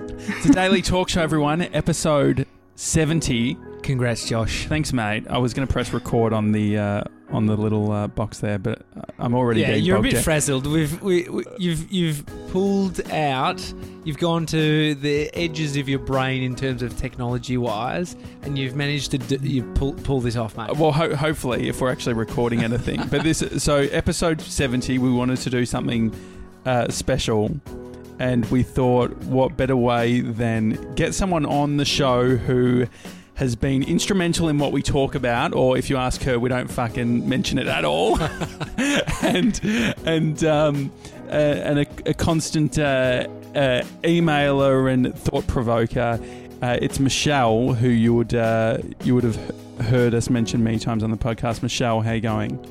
It's a daily talk show, everyone. Episode 70. Congrats, Josh. Thanks, mate. I was going to press record on the little box there, but I'm already getting you're a bogged bit down. frazzled. You've pulled out. You've gone to the edges of your brain in terms of technology-wise, and you've managed to pull this off, mate. Well, hopefully, if we're actually recording anything. But episode 70, we wanted to do something special, and we thought, what better way than get someone on the show who has been instrumental in what we talk about, or if you ask her, we don't fucking mention it at all, and a constant emailer and thought provoker. It's Michelle, who you would have heard us mention many times on the podcast. Michelle, how you going?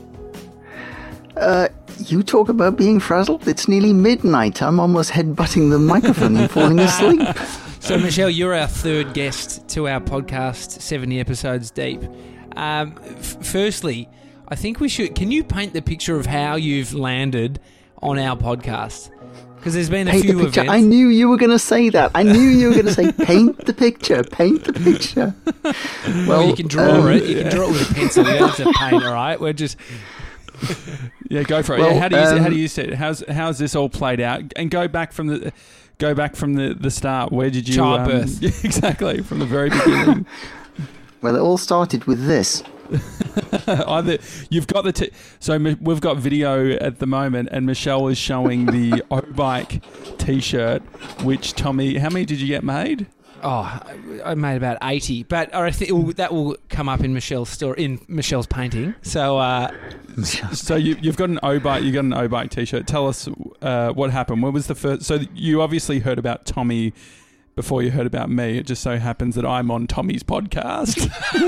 You talk about being frazzled? It's nearly midnight. I'm almost headbutting the microphone and falling asleep. So, Michelle, you're our third guest to our podcast, 70 episodes deep. Firstly, I think we should... Can you paint the picture of how you've landed on our podcast? Because there's been a Paint few the picture. events... I knew you were going to say that. I knew you were going to say, paint the picture, paint the picture. Well, you can draw it. You can draw it with a pencil. You don't have to paint, all right? We're just... Yeah, go for it. Well, How do you see it? How's this all played out? And go back from the start. Where did you... Childbirth. Exactly, from the very beginning. Well, it all started with this. You've got so we've got video at the moment, and Michelle is showing the O-Bike T-shirt, which, Tommy, how many did you get made? Oh, I made about 80, but I think that will come up in Michelle's story, in Michelle's painting. So, so you've got an O-Bike. You got an O-Bike T-shirt. Tell us what happened. What was the first? So you obviously heard about Tommy before you heard about me. It just so happens that I'm on Tommy's podcast.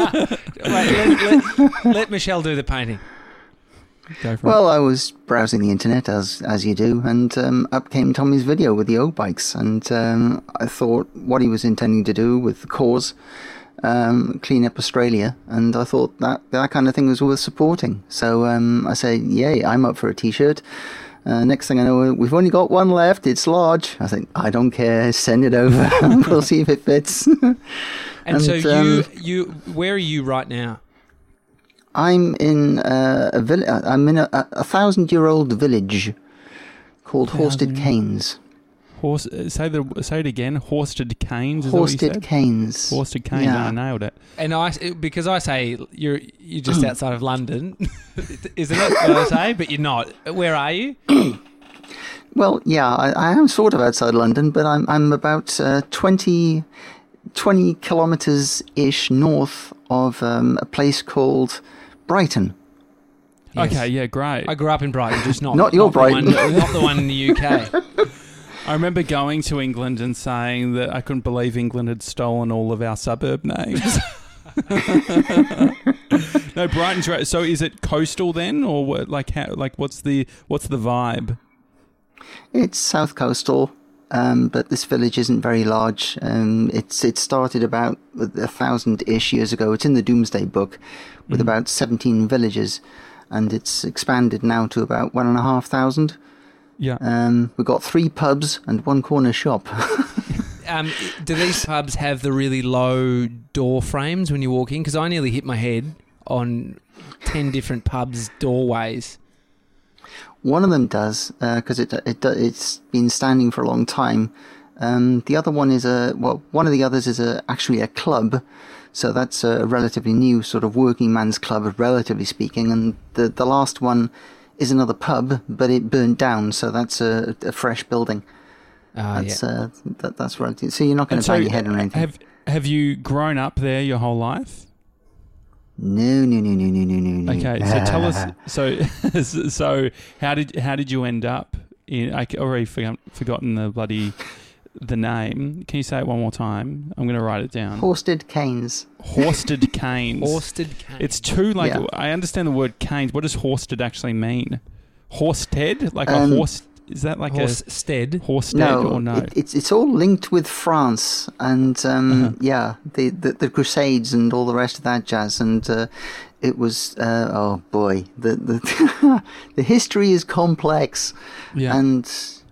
let Michelle do the painting. Well, I was browsing the internet as you do, and up came Tommy's video with the O-Bikes, and I thought what he was intending to do with the cause, clean up Australia, and I thought that kind of thing was worth supporting. So I said, yay, I'm up for a T-shirt. Next thing I know, we've only got one left. It's large. I think, I don't care. Send it over. We'll see if it fits. and so you, where are you right now? I'm in a 1,000-year-old village called Horsted Canes. Say it again. Horsted Canes. Is Horsted that what you said? Canes. Horsted Canes. Yeah. I nailed it. And because I say you're just outside of London, isn't it? What I say, but you're not. Where are you? Well, yeah, I am sort of outside London, but I'm about 20 kilometres ish north of a place called Brighton. Yes. Okay, yeah, great. I grew up in Brighton, just not your Brighton, not the one in the UK. I remember going to England and saying that I couldn't believe England had stolen all of our suburb names. No, Brighton's right. So is it coastal then, or what, what's the vibe? It's south coastal, but this village isn't very large. It started about 1,000-ish years ago. It's in the Doomsday Book, with about 17 villages, and it's expanded now to about 1,500. Yeah. We've got 3 pubs and 1 corner shop. Do these pubs have the really low door frames when you walk in? Because I nearly hit my head on 10 different pubs' doorways. One of them does, because it's been standing for a long time. The other one is one of the others is actually a club, so that's a relatively new sort of working man's club, relatively speaking. And the last one is another pub, but it burnt down, so that's a fresh building. That's relative. So you're not going to bang your head on anything. Have you grown up there your whole life? No. Okay, so tell us. So how did you end up in? I already forgotten the name. Can you say it one more time? I'm going to write it down. Horsted Canes. Horsted Canes. Horsted Canes. It's two I understand the word canes. What does Horsted actually mean? Horsted, like a horse. Is that like Horsted? Horsted or no? It's all linked with France and the Crusades and all the rest of that jazz, and it was oh boy, the the history is complex, and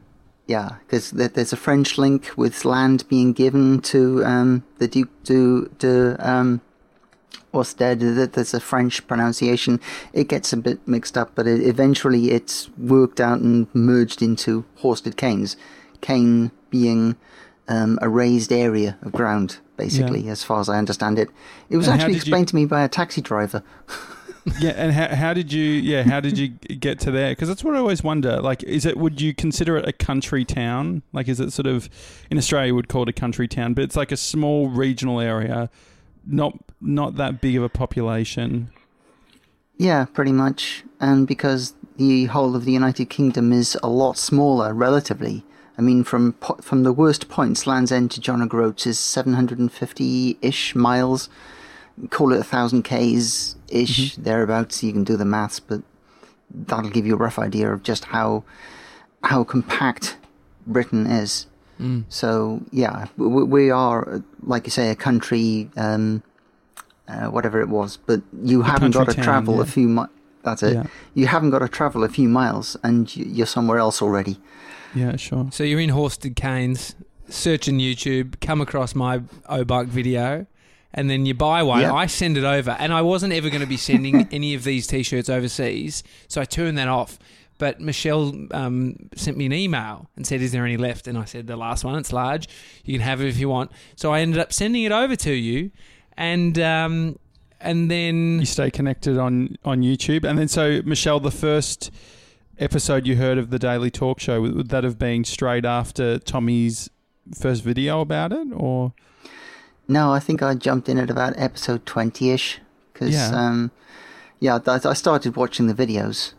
Yeah, because there's a French link with land being given to the Duc de Ostade. There's a French pronunciation. It gets a bit mixed up, but eventually it's worked out and merged into Horsted Canes. Cane being a raised area of ground, basically, as far as I understand it. It was actually explained to me by a taxi driver. Yeah, and how did you get to there? Because that's what I always wonder. Like, would you consider it a country town? Like, is it sort of, in Australia we'd call it a country town, but it's like a small regional area, not that big of a population. Yeah, pretty much. And because the whole of the United Kingdom is a lot smaller relatively. I mean, from the worst points, Land's End to John O'Groats is 750-ish miles. Call it 1,000 Ks-ish, thereabouts. You can do the maths, but that'll give you a rough idea of just how compact Britain is. So, yeah, we are, like you say, a country, whatever it was, but you haven't got to travel a few miles. That's it. Yeah. You haven't got to travel a few miles, and you're somewhere else already. Yeah, sure. So you're in Horsted Canes, search on YouTube, come across my O-Bike video, and then you buy one. Yep. I send it over, and I wasn't ever going to be sending any of these T-shirts overseas, so I turned that off. But Michelle sent me an email and said, "Is there any left?" And I said, "The last one, it's large. You can have it if you want." So I ended up sending it over to you, and then you stay connected on YouTube. And then, so Michelle, the first episode you heard of the Daily Talk Show, would that have been straight after Tommy's first video about it, or? No, I think I jumped in at about episode 20-ish because I started watching the videos.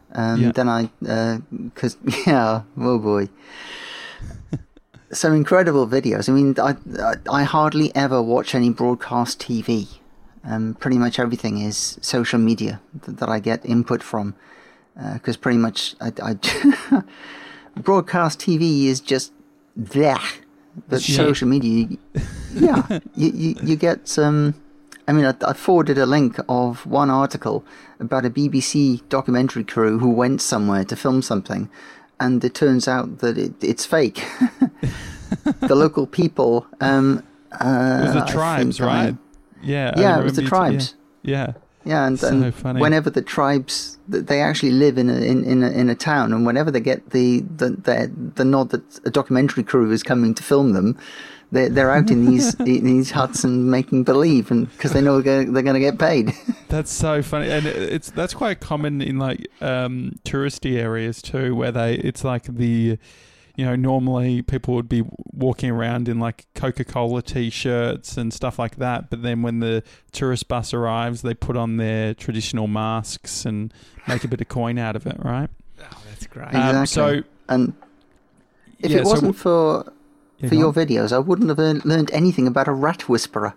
Then oh boy, some incredible videos. I mean, I hardly ever watch any broadcast TV. Pretty much everything is social media that I get input from. Because pretty much I broadcast TV is just there. But social media, you get some. I mean, I forwarded a link of one article about a BBC documentary crew who went somewhere to film something, and it turns out that it's fake. The local people. It was the tribes, right? It was the tribes. Yeah. Yeah, and funny. Whenever the tribes, they actually live in a town, and whenever they get the nod that a documentary crew is coming to film them, they're out in these huts and making believe, and because they know they're going to get paid. That's so funny, and that's quite common in like touristy areas too, where it's like the. You know, normally people would be walking around in like Coca-Cola T-shirts and stuff like that. But then when the tourist bus arrives, they put on their traditional masks and make a bit of coin out of it, right? Oh, that's great. Exactly. And if it wasn't for your videos, I wouldn't have learned anything about a rat whisperer.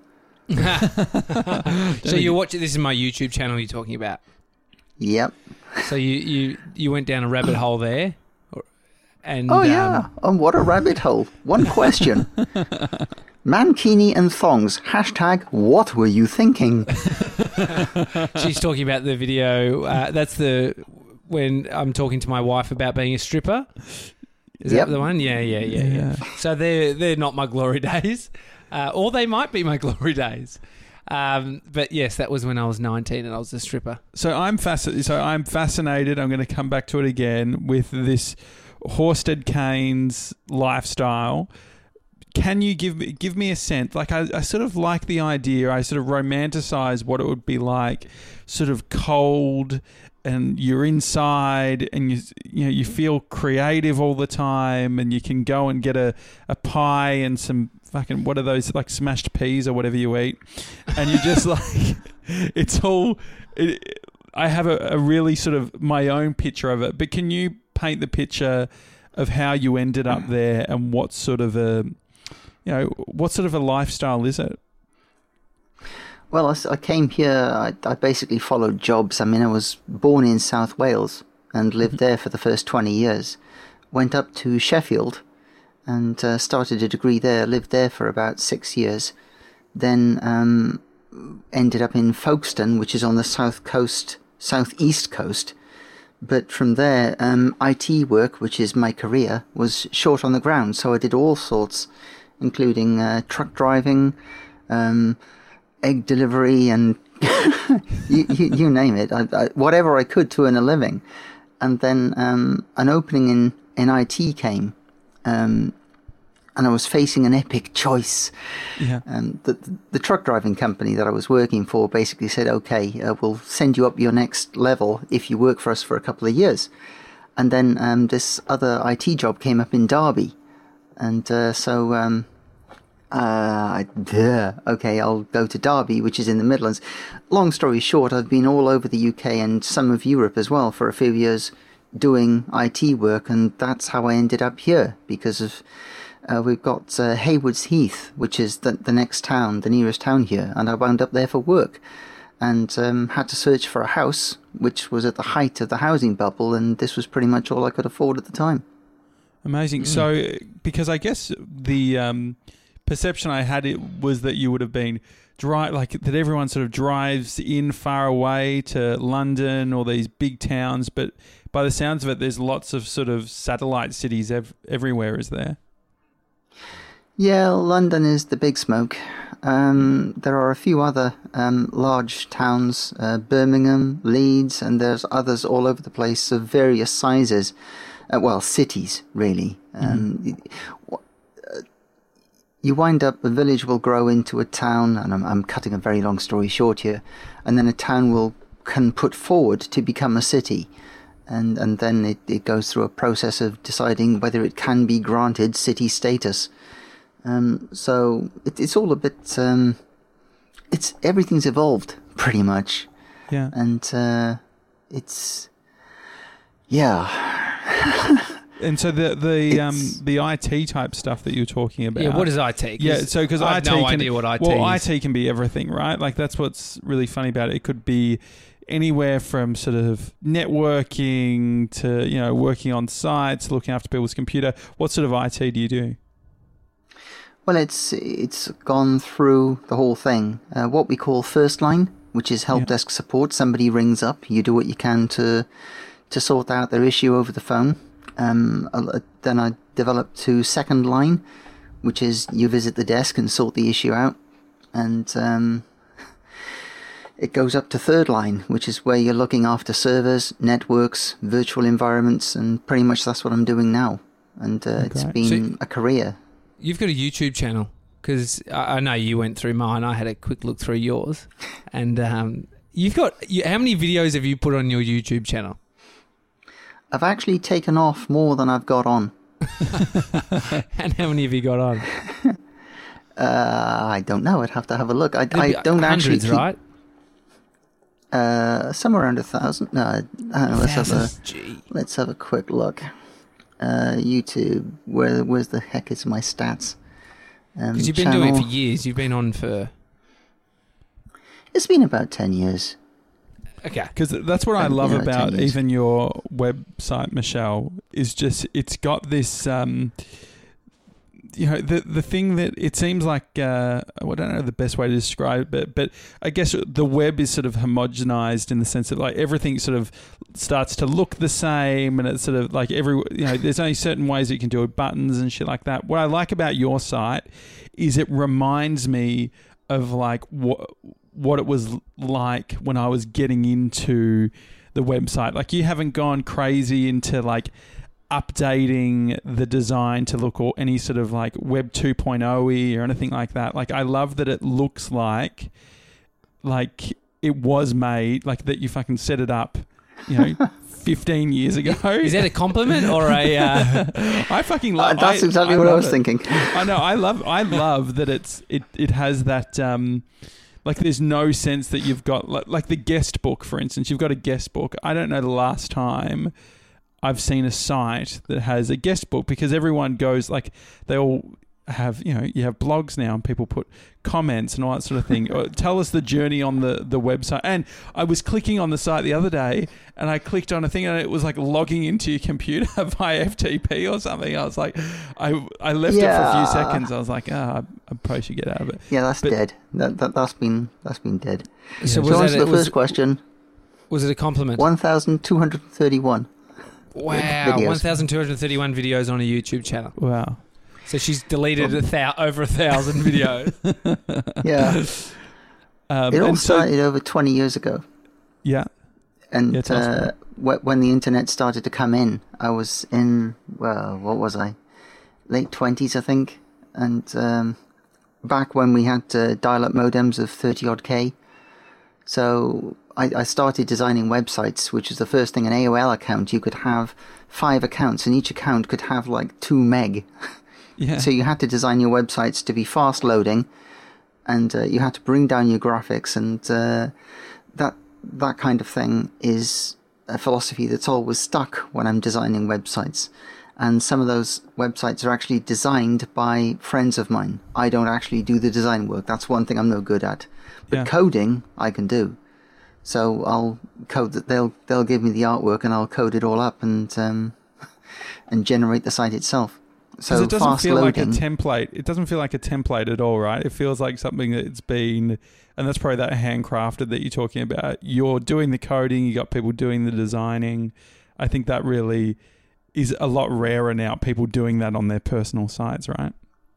So you watch it. This is my YouTube channel you're talking about. Yep. So you went down a rabbit hole there. And, and what a rabbit hole. One question. Mankini and thongs. # what were you thinking? She's talking about the video. That's when I'm talking to my wife about being a stripper. Is that the one? Yeah. So they're not my glory days. Or they might be my glory days. But yes, that was when I was 19 and I was a stripper. So I'm fascinated. I'm going to come back to it again with this Horsted Canes lifestyle. Can you give me a sense? Like I sort of like the idea. I sort of romanticize what it would be like, sort of cold, and you're inside, and you feel creative all the time, and you can go and get a pie and some fucking, what are those, like smashed peas or whatever you eat, and you're just like, it's all. I have a really sort of my own picture of it, but can you paint the picture of how you ended up there and what sort of a lifestyle is it? Well, I came here, I basically followed jobs. I mean, I was born in South Wales and lived there for the first 20 years. Went up to Sheffield and started a degree there, lived there for about 6 years. Then ended up in Folkestone, which is on the southeast coast. But from there, IT work, which is my career, was short on the ground. So I did all sorts, including truck driving, egg delivery, and you name it. Whatever I could to earn a living. And then an opening in IT came, and I was facing an epic choice. Yeah. The truck driving company that I was working for basically said, okay, we'll send you up your next level if you work for us for a couple of years. And then this other IT job came up in Derby. And okay, I'll go to Derby, which is in the Midlands. Long story short, I've been all over the UK and some of Europe as well for a few years doing IT work. And that's how I ended up here, because of... we've got Haywards Heath, which is the next town, the nearest town here, and I wound up there for work, and had to search for a house, which was at the height of the housing bubble, and this was pretty much all I could afford at the time. Amazing. So, because I guess the perception I had was that you would have been that everyone sort of drives in far away to London or these big towns, but by the sounds of it, there's lots of sort of satellite cities everywhere, is there? Yeah, London is the big smoke. There are a few other large towns, Birmingham, Leeds, and there's others all over the place of various sizes. Cities, really. You wind up, a village will grow into a town, and I'm cutting a very long story short here, and then a town can put forward to become a city. And then it goes through a process of deciding whether it can be granted city status. So it's all a bit, everything's evolved pretty much. Yeah. And, And so the IT type stuff that you're talking about. Yeah, what is IT? Yeah, so because I have no idea what IT is. Well, IT can be everything, right? Like that's what's really funny about it. It could be anywhere from sort of networking to, working on sites, looking after people's computer. What sort of IT do you do? Well, it's gone through the whole thing. What we call first line, which is help desk support. Somebody rings up, you do what you can to sort out their issue over the phone. Then I developed to second line, which is you visit the desk and sort the issue out. And it goes up to third line, which is where you're looking after servers, networks, virtual environments, and pretty much that's what I'm doing now. And it's been a career. You've got a YouTube channel, because I know you went through mine. I had a quick look through yours. And you've got... how many videos have you put on your YouTube channel? I've actually taken off more than I've got on. And how many have you got on? I don't know. I'd have to have a look. I don't hundreds, actually right? Somewhere around 1,000. No, let's have a quick look. YouTube. Where's the heck is my stats? Because you've been doing it for years. You've been on for... It's been about 10 years. Okay. Because that's what I love about even your website, Michelle, is just it's got this... the thing that it seems like, I don't know the best way to describe it, but I guess the web is sort of homogenized in the sense that like everything sort of starts to look the same, and it's sort of like there's only certain ways that you can do it, buttons and shit like that. What I like about your site is it reminds me of like what it was like when I was getting into the website. Like you haven't gone crazy into like updating the design to look or any sort of like Web 2.0-y or anything like that. Like I love that it looks like it was made, like that you fucking set it up, 15 years ago. Is that a compliment or a... I fucking love... That's exactly what I was thinking. I know. I love that it has that... like there's no sense that you've got... Like the guest book, for instance. You've got a guest book. I don't know the last time I've seen a site that has a guest book, because everyone goes like they all have, you have blogs now and people put comments and all that sort of thing. Tell us the journey on the website. And I was clicking on the site the other day and I clicked on a thing and it was like logging into your computer via FTP or something. I was like, I left it for a few seconds. I was like, I probably should get out of it. Yeah, that's dead. That's been dead. So to answer the first question. Was it a compliment? 1,231. Wow, videos. 1,231 videos on a YouTube channel. Wow. So she's deleted over 1,000 videos. Yeah. It all started over 20 years ago. Yeah. And when the internet started to come in, I was in, well, what was I? Late 20s, I think. And back when we had dial-up modems of 30-odd K. So I started designing websites, which is the first thing, an AOL account. You could have 5 accounts, and each account could have like 2 meg. Yeah. So you had to design your websites to be fast loading, and you had to bring down your graphics, and that kind of thing is a philosophy that's always stuck when I'm designing websites. And some of those websites are actually designed by friends of mine. I don't actually do the design work. That's one thing I'm no good at. But coding, I can do. So I'll code that. They'll give me the artwork, and I'll code it all up and generate the site itself. So it doesn't feel loading, like a template. It doesn't feel like a template at all, right? It feels like something that's been, and that's probably that handcrafted that you're talking about. You're doing the coding. You got people doing the designing. I think that really is a lot rarer now. People doing that on their personal sites, right?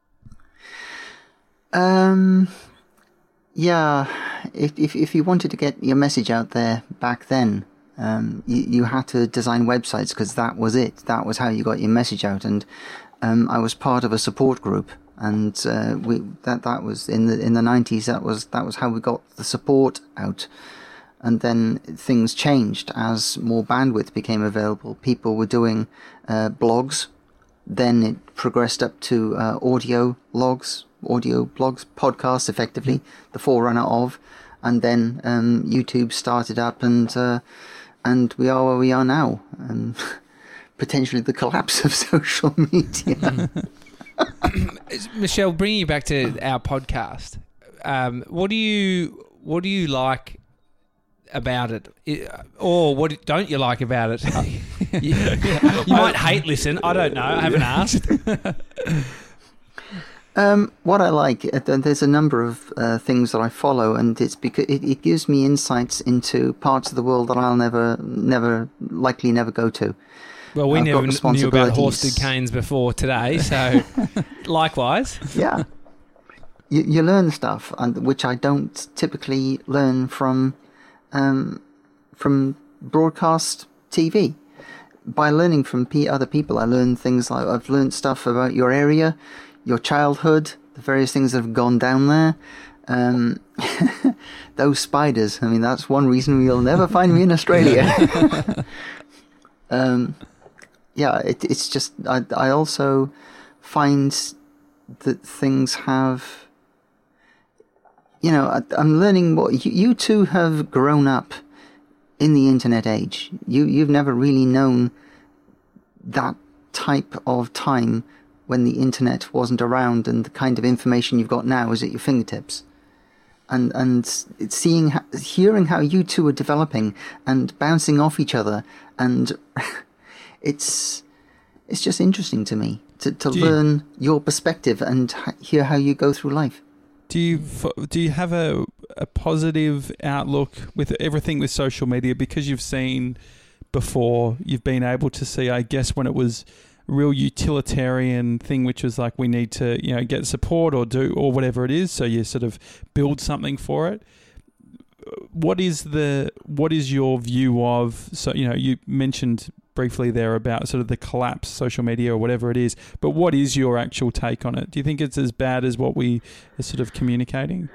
Yeah. If you wanted to get your message out there back then, you had to design websites because that was it. That was how you got your message out. And I was part of a support group, and that was in the 90s. That was how we got the support out. And then things changed as more bandwidth became available. People were doing blogs. Then it progressed up to audio blogs, podcasts, effectively, the forerunner of. And then YouTube started up, and we are where we are now. Potentially the collapse of social media. Michelle, bringing you back to our podcast, what do you like about it, or what don't you like about it? You might hate listen. I don't know. I haven't asked. What I like, there's a number of things that I follow, and it's because it gives me insights into parts of the world that I'll never go to. Well, we never knew about Horsted Canes before today, so likewise. Yeah. You learn stuff, which I don't typically learn from broadcast TV. By learning from other people, I learn things like I've learned stuff about your area, your childhood, the various things that have gone down there. Those spiders, I mean, that's one reason you'll never find me in Australia. Yeah, it's just, I also find that things have, I'm learning more. You two have grown up in the internet age. You've never really known that type of time when the internet wasn't around, and the kind of information you've got now is at your fingertips. And hearing how you two are developing and bouncing off each other, and it's just interesting to me to learn your perspective and hear how you go through life. Do you have a positive outlook with everything with social media, because you've seen before, you've been able to see, I guess, when it was a real utilitarian thing, which was like, we need to, get support or do, or whatever it is. So you sort of build something for it. What is your view of, so, you mentioned briefly there about sort of the collapse, social media or whatever it is, but what is your actual take on it? Do you think it's as bad as what we are sort of communicating?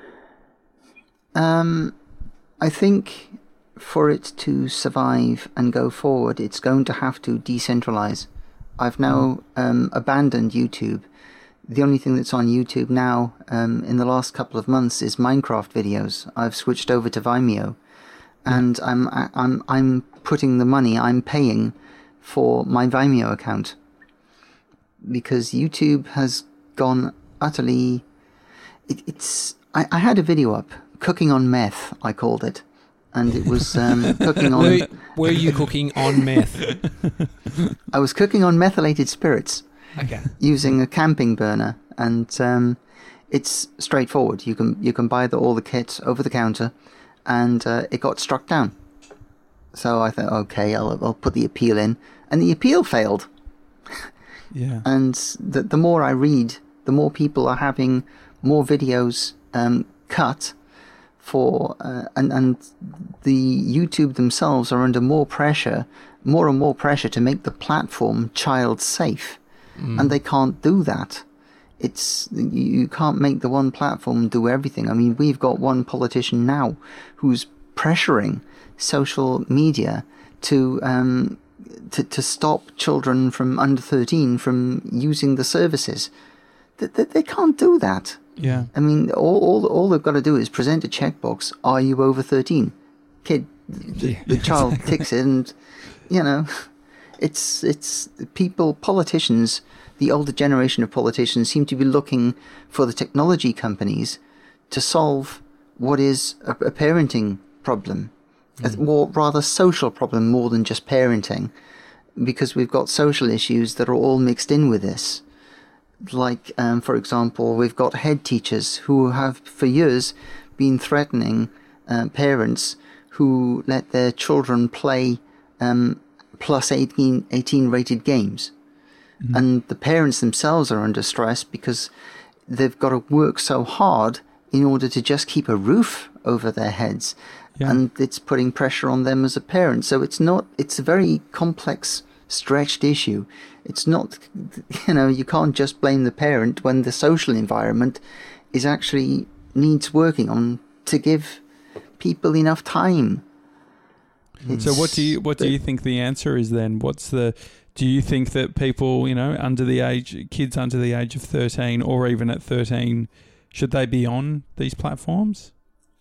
I think for it to survive and go forward, it's going to have to decentralize. I've now abandoned YouTube. The only thing that's on YouTube now in the last couple of months is Minecraft videos. I've switched over to Vimeo, and I'm putting the money I'm paying for my Vimeo account, because YouTube has gone utterly. I had a video up, cooking on meth, I called it, and it was cooking on. Were you cooking on meth? I was cooking on methylated spirits. Okay. Using a camping burner, and it's straightforward. You can buy all the kit over the counter, and it got struck down. So I thought, okay, I'll put the appeal in, and the appeal failed. Yeah. And the more I read, the more people are having more videos cut for, and the YouTube themselves are under more and more pressure to make the platform child safe, and they can't do that. You can't make the one platform do everything. I mean, we've got one politician now who's pressuring social media to stop children from under 13 from using the services. They can't do that. Yeah. I mean, all they've got to do is present a checkbox. Are you over 13? Kid, the child ticks it, and it's people, politicians. The older generation of politicians seem to be looking for the technology companies to solve what is a parenting problem, or rather social problem more than just parenting, because we've got social issues that are all mixed in with this. Like, for example, we've got head teachers who have for years been threatening parents who let their children play plus 18 rated games. And the parents themselves are under stress because they've got to work so hard in order to just keep a roof over their heads. Yeah. And it's putting pressure on them as a parent. So it's a very complex, stretched issue. It's not, you can't just blame the parent when the social environment is actually needs working on to give people enough time. So what do you think the answer is then? Do you think that people, kids under the age of 13 or even at 13, should they be on these platforms?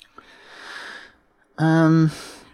The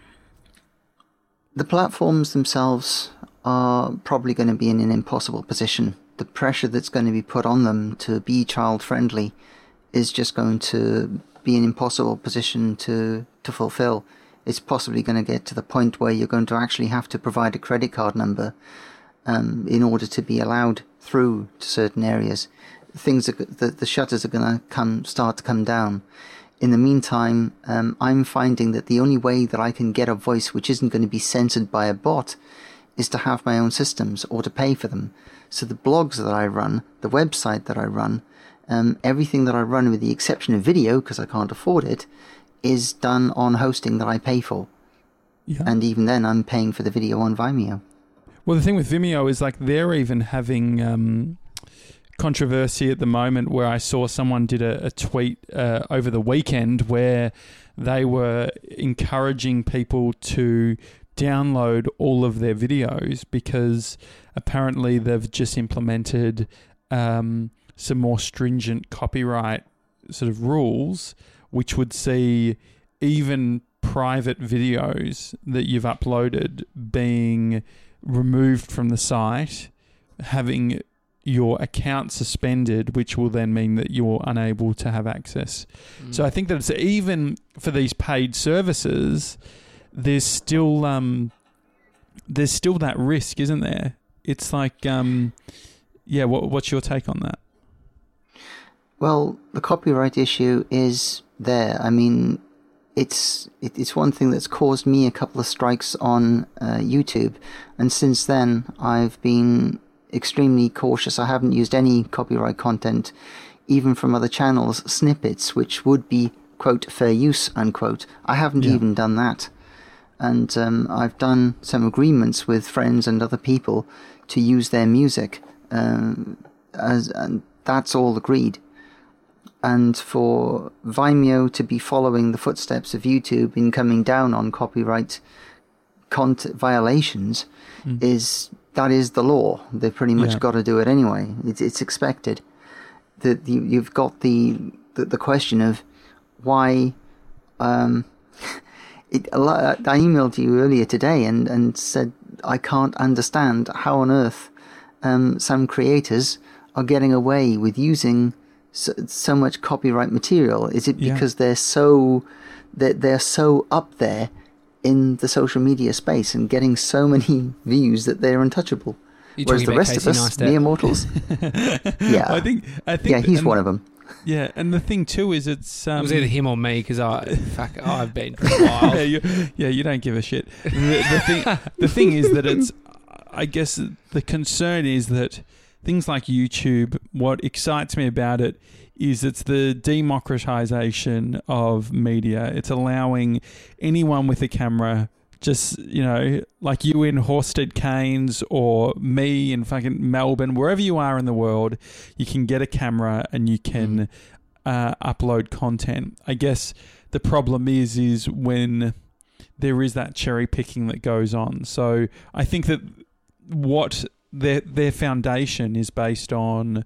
platforms themselves are probably going to be in an impossible position. The pressure that's going to be put on them to be child-friendly is just going to be an impossible position to fulfill. It's possibly going to get to the point where you're going to actually have to provide a credit card number in order to be allowed through to certain areas. The shutters are going to start to come down. In the meantime, I'm finding that the only way that I can get a voice which isn't going to be censored by a bot is to have my own systems or to pay for them. So the blogs that I run, the website that I run, everything that I run with the exception of video, because I can't afford it, is done on hosting that I pay for. Yeah. And even then, I'm paying for the video on Vimeo. Well, the thing with Vimeo is they're even having controversy at the moment, where I saw someone did a tweet over the weekend where they were encouraging people to download all of their videos because apparently they've just implemented some more stringent copyright sort of rules, which would see even private videos that you've uploaded being removed from the site, having your account suspended, which will then mean that you're unable to have access. So I think that it's even for these paid services, there's still that risk, isn't there? It's like, what's your take on that? Well, the copyright issue is there. I mean, it's one thing that's caused me a couple of strikes on YouTube, and since then I've been extremely cautious. I haven't used any copyright content, even from other channels, snippets, which would be, quote, fair use, unquote. I haven't even done that. And I've done some agreements with friends and other people to use their music, and that's all agreed. And for Vimeo to be following the footsteps of YouTube in coming down on copyright content violations that is the law. They've pretty much got to do it anyway. It's expected. You've got the question of why. I emailed you earlier today and said I can't understand how on earth some creators are getting away with using so much copyright material. Is it because they're so up there in the social media space and getting so many views that they're untouchable? Whereas the rest of us, mere mortals, I think he's one of them. Yeah, and the thing too is it's it was either him or me because I've been for a while. you don't give a shit. The thing is that it's, I guess the concern is that things like YouTube, what excites me about it is it's the democratization of media. It's allowing anyone with a camera, just, like you in Horsted Canes or me in fucking Melbourne, wherever you are in the world, you can get a camera and you can upload content. I guess the problem is when there is that cherry picking that goes on. So I think that what their foundation is based on,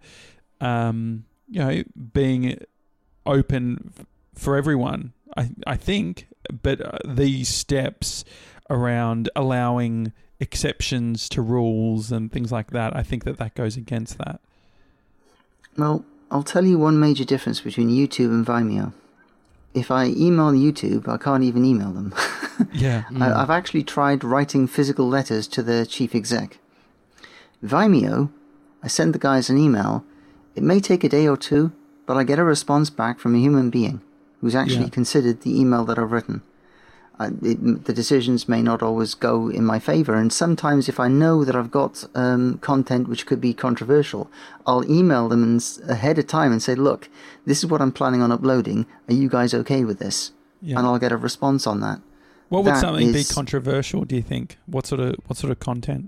being open for everyone. I think, but these steps around allowing exceptions to rules and things like that, I think that goes against that. Well, I'll tell you one major difference between YouTube and Vimeo. If I email YouTube, I can't even email them. Yeah. I've actually tried writing physical letters to the chief exec. Vimeo, I send the guys an email. It may take a day or two, but I get a response back from a human being who's actually considered the email that I've written. The decisions may not always go in my favor, and sometimes if I know that I've got content which could be controversial, I'll email them ahead of time and say, look, this is what I'm planning on uploading. Are you guys okay with this? Yeah. And I'll get a response on that. What would something be controversial, do you think? What sort of content?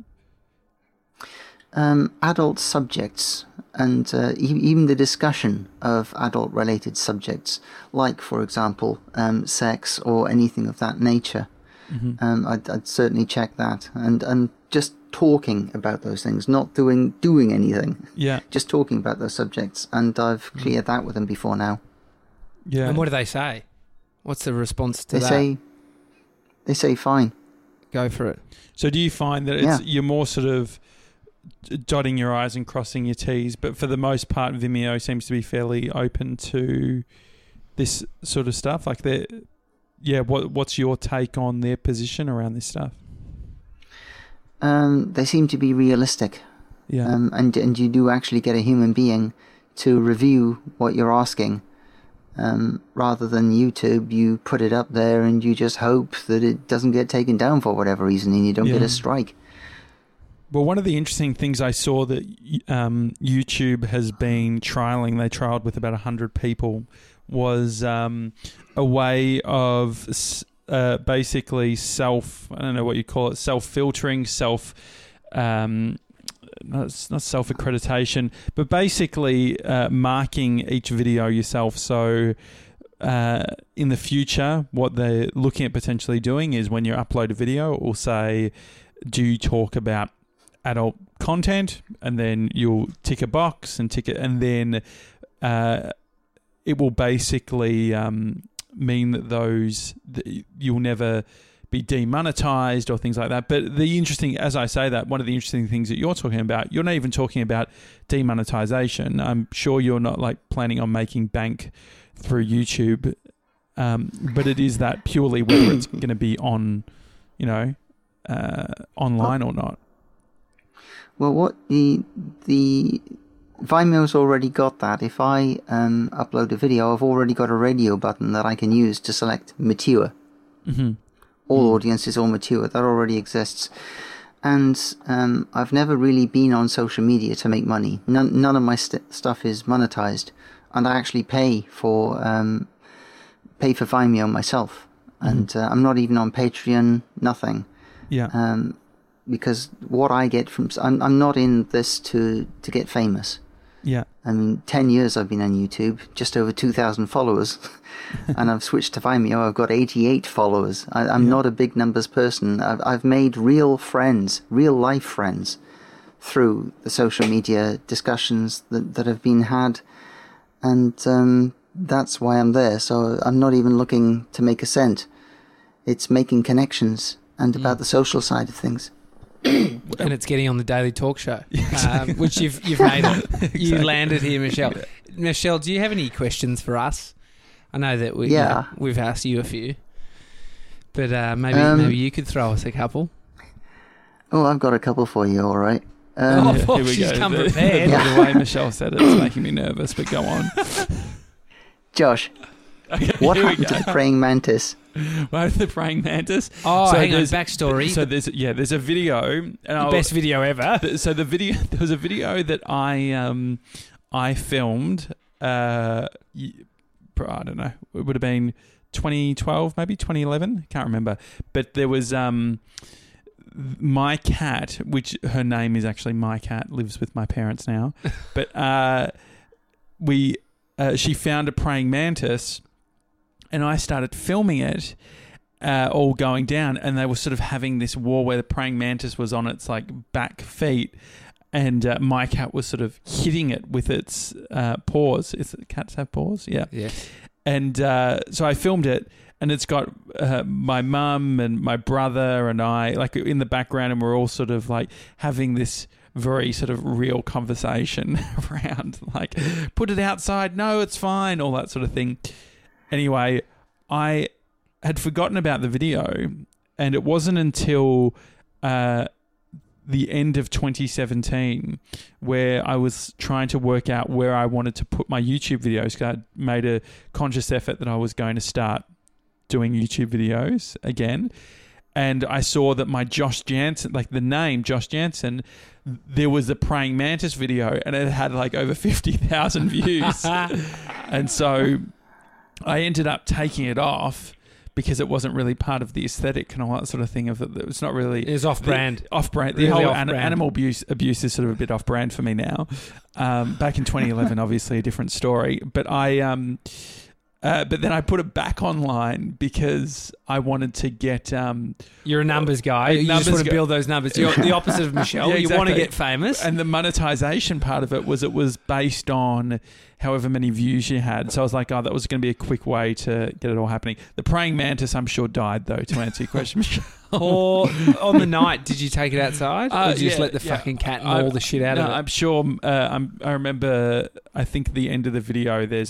Adult subjects, and even the discussion of adult-related subjects, like, for example, sex or anything of that nature. Mm-hmm. I'd certainly check that, and just talking about those things, not doing anything. Yeah, just talking about those subjects, and I've cleared that with them before now. Yeah. And what do they say? What's the response to that? They say fine. Go for it. So do you find that you're more sort of dotting your I's and crossing your T's, but for the most part, Vimeo seems to be fairly open to this sort of stuff? Like, what's your take on their position around this stuff? They seem to be realistic. Yeah. And you do actually get a human being to review what you're asking. Rather than YouTube, you put it up there and you just hope that it doesn't get taken down for whatever reason and you don't get a strike. Well, one of the interesting things I saw that YouTube has been trialling, they trialed with about 100 people, was a way of basically I don't know what you call it, self-filtering, not self-accreditation, but basically marking each video yourself. So in the future, what they're looking at potentially doing is when you upload a video, it will say, do you talk about adult content? And then you'll tick a box and tick it, and then it will basically mean that you'll never be demonetized or things like that. But as I say that, one of the interesting things that you're talking about, you're not even talking about demonetization. I'm sure you're not like planning on making bank through YouTube, but it is that purely whether it's going to be on, online or not. Well, what the Vimeo's already got that. If I upload a video, I've already got a radio button that I can use to select mature. Mm-hmm. All audiences, all mature. That already exists. And I've never really been on social media to make money. None of my stuff is monetized. And I actually pay for Vimeo myself. And I'm not even on Patreon, nothing. Yeah. Because what I get from... I'm not in this to get famous. Yeah. I mean, 10 years I've been on YouTube, just over 2,000 followers. And I've switched to Vimeo, I've got 88 followers. I'm not a big numbers person. I've made real friends, real life friends, through the social media discussions that have been had. And that's why I'm there. So I'm not even looking to make a cent. It's making connections and about the social side of things. And it's getting on the Daily Talk Show, which you've made it. Exactly. You landed here, Michelle. Michelle, do you have any questions for us? I know that we've asked you a few, but maybe you could throw us a couple. Oh, I've got a couple for you, all right. She's come prepared. The way Michelle said it's making me nervous, but go on. Josh, Okay, what here we happened to go. the praying mantis? Why the praying mantis? Oh, hang on, there's- backstory. So there's a video. And The best video ever. So there was a video that I filmed. I don't know. It would have been 2012, maybe 2011. Can't remember. But there was my cat, which her name is actually My Cat, lives with my parents now. But she found a praying mantis, and I started filming it. All going down, and they were sort of having this war where the praying mantis was on its like back feet, and my cat was sort of hitting it with its paws. Cats have paws, yeah. And so I filmed it, and it's got my mum and my brother and I like in the background, and we're all sort of like having this very sort of real conversation around like, put it outside, no, it's fine, all that sort of thing. Anyway, I had forgotten about the video, and it wasn't until the end of 2017 where I was trying to work out where I wanted to put my YouTube videos, because I'd made a conscious effort that I was going to start doing YouTube videos again. And I saw that my Josh Jansen, like the name Josh Jansen, there was a praying mantis video, and it had like over 50,000 views. And so I ended up taking it off, because it wasn't really part of the aesthetic and all that sort of thing. It's not really... It's off-brand. Off-brand. Really The whole off-brand. animal abuse is sort of a bit off-brand for me now. Back in 2011, obviously a different story. But but then I put it back online because I wanted to get... You're a numbers guy. You just want to build those numbers. You're the opposite of Michelle. Yeah, You want to exactly. get famous. And the monetization part of it was based on however many views you had. So I was like, that was going to be a quick way to get it all happening. The praying mantis, I'm sure, died, though, to answer your question, Michelle. Or on the night, did you take it outside? Or did you just yeah, let the yeah. fucking cat maul the shit out of it? I'm sure. I remember. I think the end of the video. There's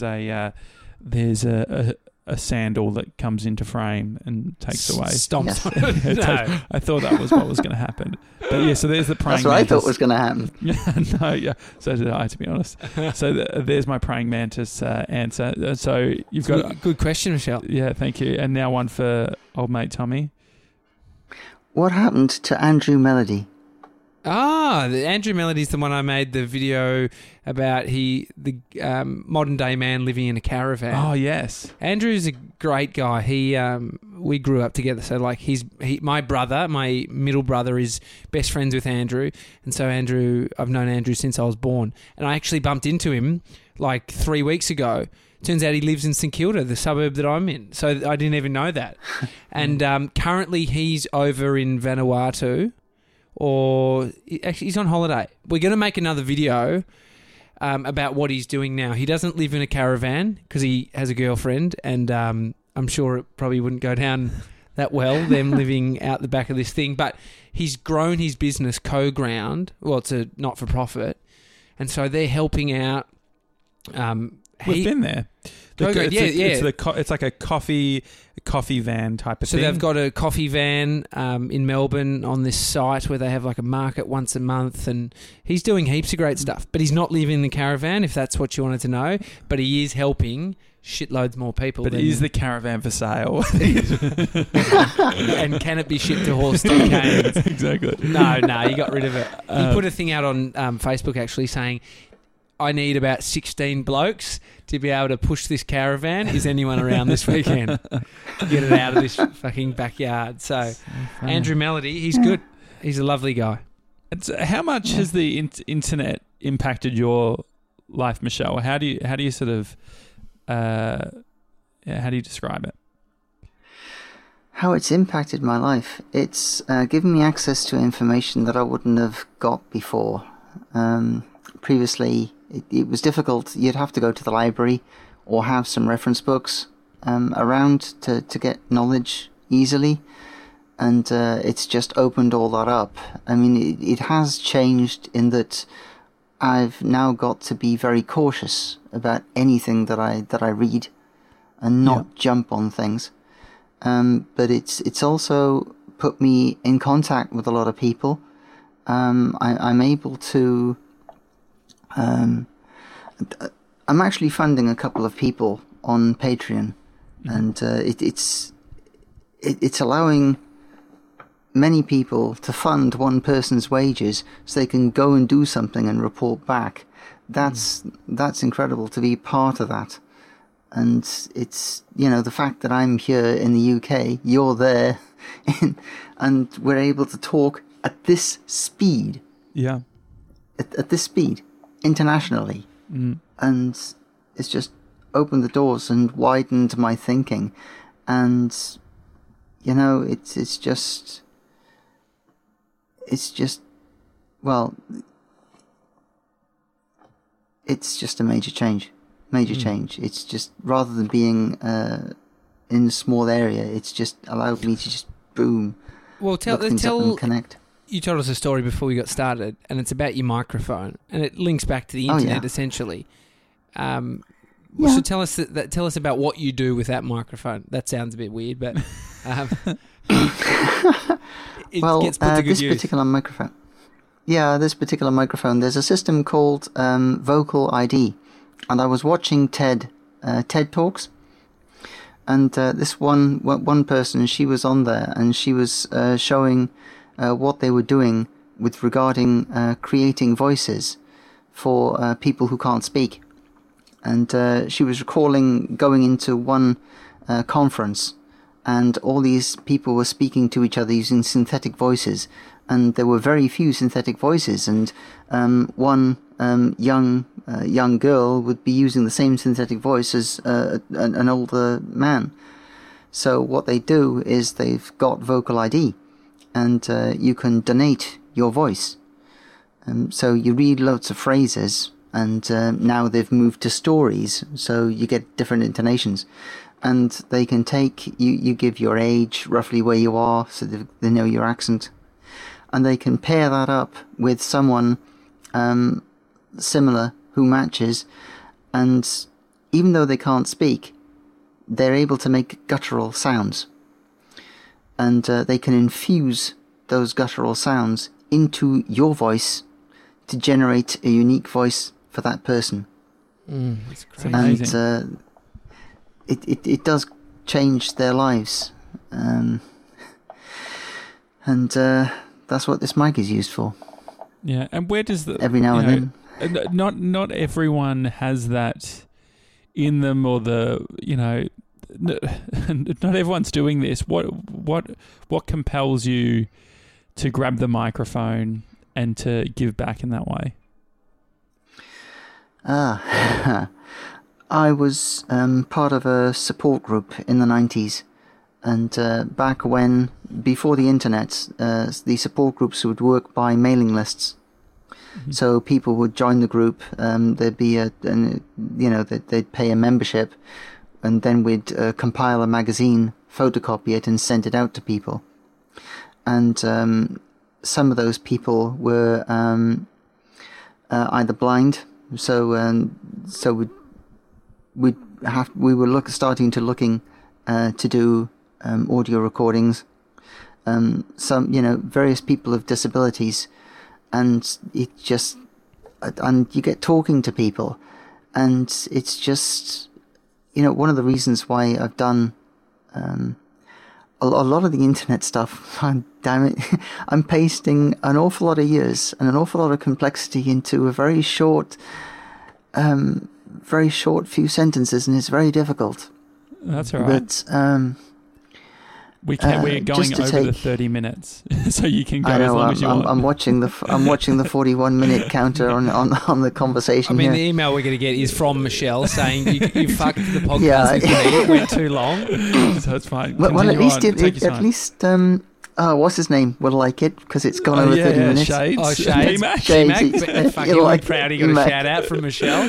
a sandal that comes into frame and takes away. Stomps Yes. on it. No. I thought that was what was going to happen. But yeah, so there's the praying That's what I mantis. thought was going to happen. No, yeah. So did I, to be honest. So there's my praying mantis answer. So you've got... Good question, Michelle. Yeah, thank you. And now one for old mate Tommy. What happened to Andrew Melody? The Andrew Melody's the one I made the video about. The modern day man living in a caravan. Oh, yes. Andrew's a great guy. We grew up together. So like my brother, my middle brother, is best friends with Andrew, and so I've known Andrew since I was born, and I actually bumped into him like 3 weeks ago. Turns out he lives in St Kilda, the suburb that I'm in. So I didn't even know that. And currently he's over in Vanuatu. Or actually, he's on holiday. We're going to make another video about what he's doing now. He doesn't live in a caravan because he has a girlfriend, and I'm sure it probably wouldn't go down that well, them living out the back of this thing. But he's grown his business, Co-Ground. Well, it's a not-for-profit, and so they're helping out. We've been there. It's like a coffee van type of So thing. they've got a coffee van in Melbourne on this site where they have like a market once a month, and he's doing heaps of great stuff. But he's not living in the caravan, if that's what you wanted to know. But he is helping shitloads more people. But is the caravan for sale? And can it be shipped to Horston Canes? Exactly. No, you got rid of it. He put a thing out on Facebook actually saying, I need about 16 blokes to be able to push this caravan. Is anyone around this weekend? Get it out of this fucking backyard. So Andrew Melody, he's good. He's a lovely guy. How much has the internet impacted your life, Michelle? How do you sort of how do you describe it? How it's impacted my life? It's given me access to information that I wouldn't have got before. Previously, it was difficult. You'd have to go to the library or have some reference books around to get knowledge easily. And it's just opened all that up. I mean, it has changed in that I've now got to be very cautious about anything that I read and not jump on things. But it's also put me in contact with a lot of people. I'm able to... I'm actually funding a couple of people on Patreon, and it's allowing many people to fund one person's wages so they can go and do something and report back. That's incredible to be part of that. And it's, the fact that I'm here in the UK, you're there, and we're able to talk at this speed. Yeah. At this speed, internationally. And it's just opened the doors and widened my thinking. And, it's just, well, it's just a major change. Change. It's just, rather than being in a small area, it's just allowed me to just boom. Well, and connect. You told us a story before we got started, and it's about your microphone, and it links back to the internet essentially. So tell us about what you do with that microphone. That sounds a bit weird, but it gets put to good use. Particular microphone. Yeah, this particular microphone. There's a system called Vocal ID. And I was watching TED Talks, and this one person, she was on there, and she was showing what they were doing with regarding creating voices for people who can't speak. And she was recalling going into one conference, and all these people were speaking to each other using synthetic voices, and there were very few synthetic voices, and one young girl would be using the same synthetic voice as an older man. So what they do is they've got Vocal ID, and you can donate your voice. So you read loads of phrases, and now they've moved to stories, so you get different intonations. And they can take, you give your age, roughly where you are, so they know your accent. And they can pair that up with someone similar who matches, and even though they can't speak, they're able to make guttural sounds, and they can infuse those guttural sounds into your voice to generate a unique voice for that person. That's crazy. And it does change their lives, and that's what this mic is used for. Yeah, and where does every now and then? Not everyone has that in them, or not everyone's doing this. What compels you to grab the microphone and to give back in that way? I was part of a support group in the 90s, and back when, before the internet, the support groups would work by mailing lists. So people would join the group. There'd be they'd pay a membership, and then we'd compile a magazine, photocopy it, and send it out to people. And some of those people were either blind, so we were starting to do audio recordings. Some various people of disabilities. And and you get talking to people, and it's just, one of the reasons why I've done a lot of the internet stuff. Damn it, I'm pasting an awful lot of years and an awful lot of complexity into a very short few sentences, and it's very difficult. That's all right. But we're going over the 30 minutes, so you can go as long as you want. I'm watching the 41-minute counter on the conversation. I mean, here. the email we're going to get is from Michelle saying you fucked the podcast. It went too long, so it's fine. Well, at least what's his name will like it because it's gone over 30 minutes. Shades. Oh, Shades. Shades. Fucking like proud he got a shout out from Michelle.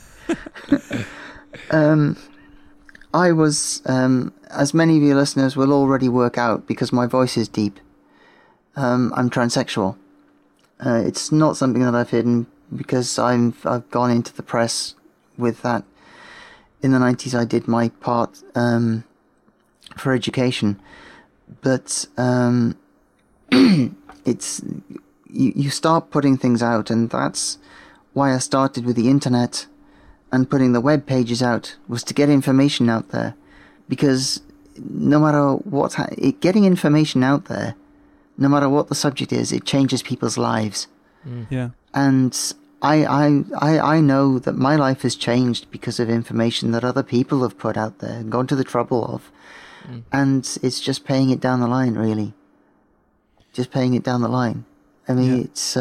I was, as many of your listeners will already work out, because my voice is deep, I'm transsexual. It's not something that I've hidden, because I've gone into the press with that. In the 90s, I did my part for education, but it's you start putting things out, and that's why I started with the internet. and putting the web pages out was to get information out there, because no matter what, getting information out there, no matter what the subject is, it changes people's lives. Yeah. And I know that my life has changed because of information that other people have put out there and gone to the trouble of. And it's just paying it down the line, really. Just paying it down the line. I mean, it's,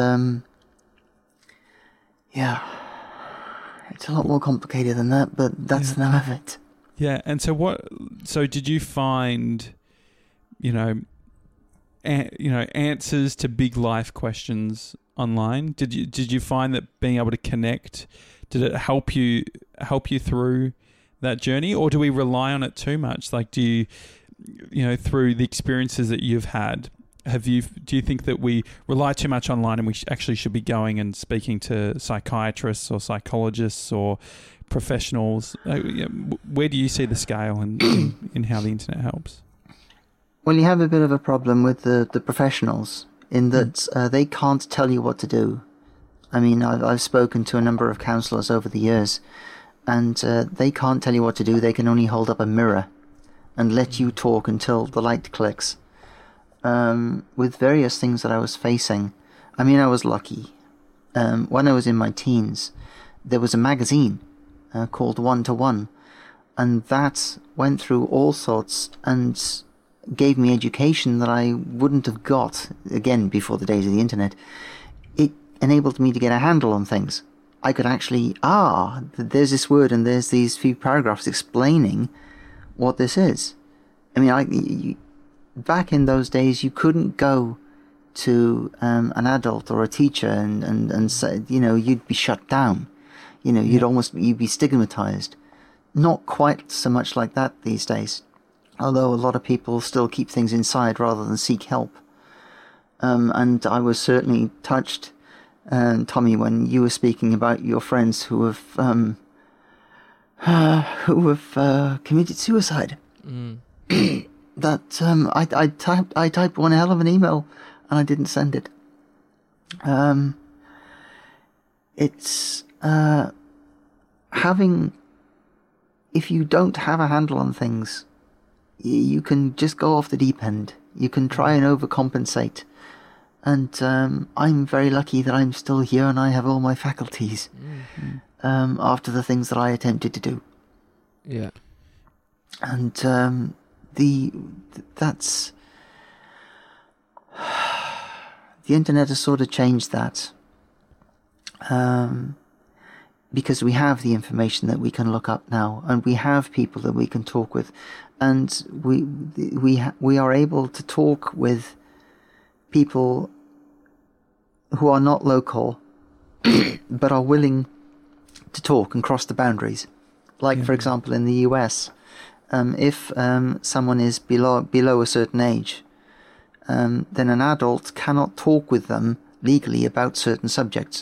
it's a lot more complicated than that, but that's none of it. Yeah, and so did you find, answers to big life questions online? Did you find that being able to connect, did it help you through that journey, or do we rely on it too much? Like, do you through the experiences that you've had, do you think that we rely too much online and we actually should be going and speaking to psychiatrists or psychologists or professionals? Where do you see the scale in how the internet helps? Well, you have a bit of a problem with the professionals in that they can't tell you what to do. I mean, I've spoken to a number of counsellors over the years, and they can't tell you what to do. They can only hold up a mirror and let you talk until the light clicks. With various things that I was facing, I mean, I was lucky. When I was in my teens, there was a magazine called 1 to 1, and that went through all sorts and gave me education that I wouldn't have got, again, before the days of the internet. It enabled me to get a handle on things. I could actually, there's this word and there's these few paragraphs explaining what this is. I mean, back in those days, you couldn't go to an adult or a teacher and say, you'd be shut down. You'd be stigmatized. Not quite so much like that these days, although a lot of people still keep things inside rather than seek help. And I was certainly touched, Tommy, when you were speaking about your friends who have committed suicide. That I typed one hell of an email and I didn't send it. It's if you don't have a handle on things, you can just go off the deep end. You can try and overcompensate. And I'm very lucky that I'm still here and I have all my faculties after the things that I attempted to do. Yeah. And the internet has sort of changed that. Because we have the information that we can look up now, and we have people that we can talk with, and we are able to talk with people who are not local, but are willing to talk and cross the boundaries. Like, for example, in the US, if someone is below a certain age, then an adult cannot talk with them legally about certain subjects.